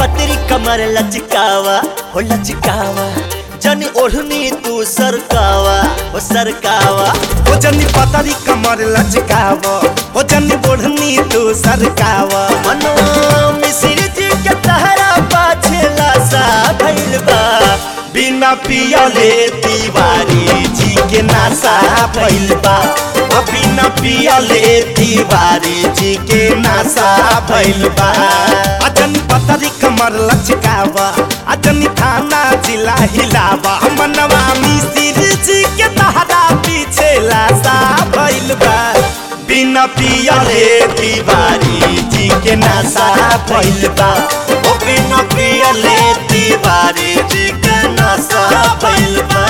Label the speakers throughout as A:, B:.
A: पतरी कमर लचकावा हो लचकावा जनी ओढ़नी तू सरकावा हो सरकावा
B: हो जनी पतरी कमर लचकावा हो जनी ओढ़नी तू सरकावा
A: मनो मिश्र जी के तहरा पाछे लासा भइल बा
B: बिना पियले तिवारी जी के नासा भइल बा बिना पियले तिवारी जी के नासा भइल बा अजनी पतरी कमर लचकावा अजनी थाना जिला हिलावा मनवा मिश्र जी के तहरा पीछे लासा भइल बा बिना पियले तिवारी जी के नासा भइल बा बिना पियले तिवारी जी के नासा भइल बा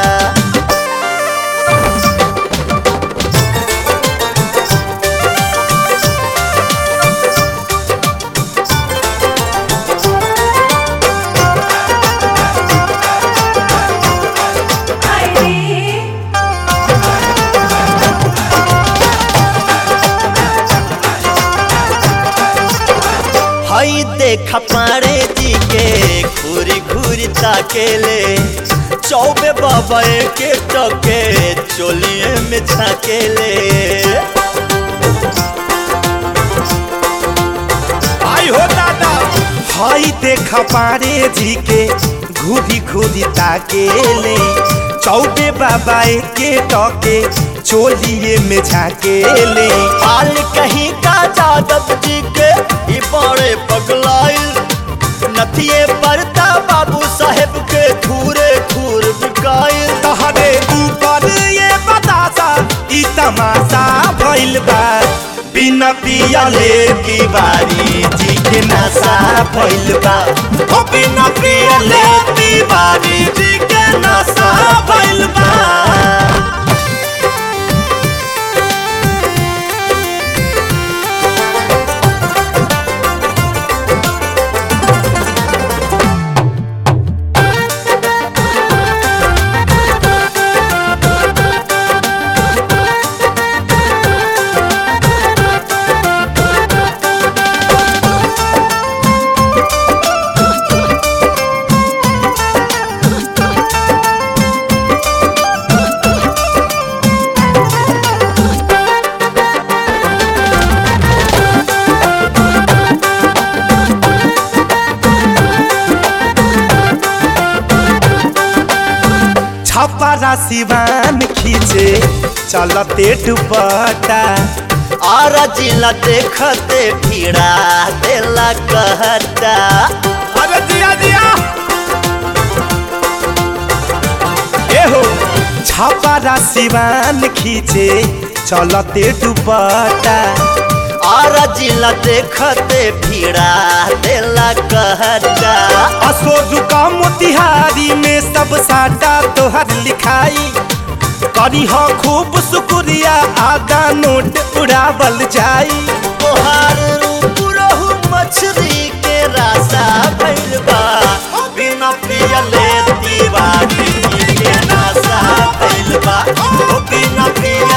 A: हई देख पारे जी के घूरी घूरी ताकेले चौबे बाबा के टके चोलिए में झाकेले
B: आई हो दादा हई देख पारे जी के घूरी घूरी ताकेले चौबे बाबा के टके चोलिए में झाकेले
A: हाल कहीं का जादव जी के ई बड़े पगलाइल नथिए परता बाबू साहेब के घूरे घूर बिकाइल
B: तहरे ऊपर ये बतासा ई तमाशा भइल बा बिना पियले तिवारी जी के नशा भइल बा ओ बिना पियले तिवारी जी के नशा भइल बा छपरा सिवान खींचे चलते दुपट्टा
A: और जिला देखते भीड़ा देला कहता
B: अरे दिया दिया एहो छपरा सिवान खींचे चलते दुपट्टा
A: और जिला देखते भीड़ा देला कहता
B: असोजु का मोतिहारी में सब साटा तोहर लिखाई करी हो खूब शुक्रिया आगा नोट उड़ावल जाई
A: तोहार रूप रहू मछली के रासा भइल बा बिना पियले तिवारी के नासा भइल बा बिना पियले